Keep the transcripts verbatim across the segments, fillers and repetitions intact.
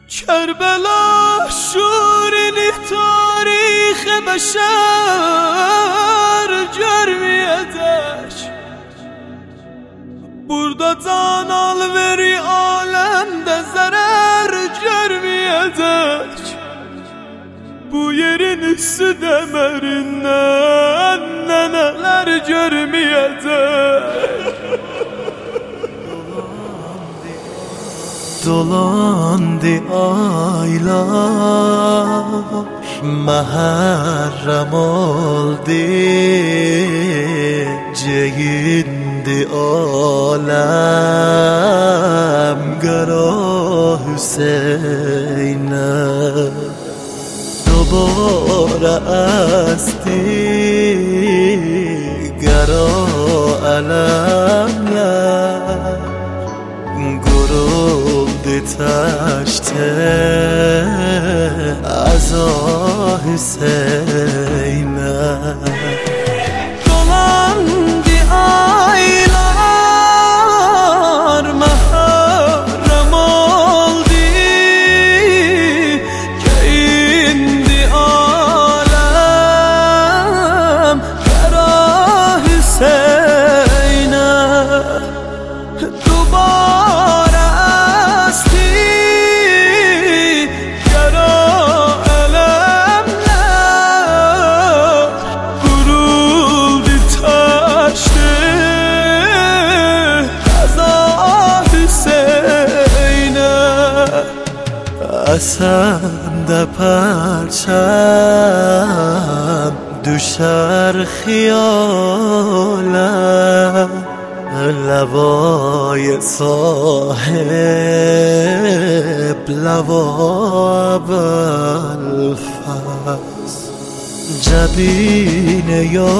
کربلا شورینی تاریخ بشر جرمیدش burada can al veri alemde zarar görmeyecek. Bu yerin üstü demerinden neler görmeyecek. Dolandı aylar Muharrem oldu Ceyindi alem Gara Hüseyin'e Dobara asti Gara alemler Guruldu taşte Aza Hüseyin'e Dolandı aylar Muharrem oldu Geyindi alem Kara Hüseyin'e Dubara esti Kara elemler Guruldu taştı Kaza Hüseyin'e Asanda parçam Düşer hiyale لوای صاحب لوا بالفاس جبین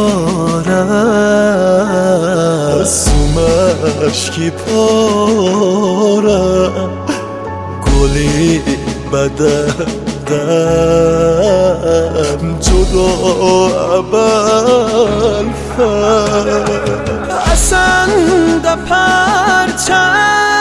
یارم سومش کی پاره گلی بددم جدا بالفاس Asanda parçam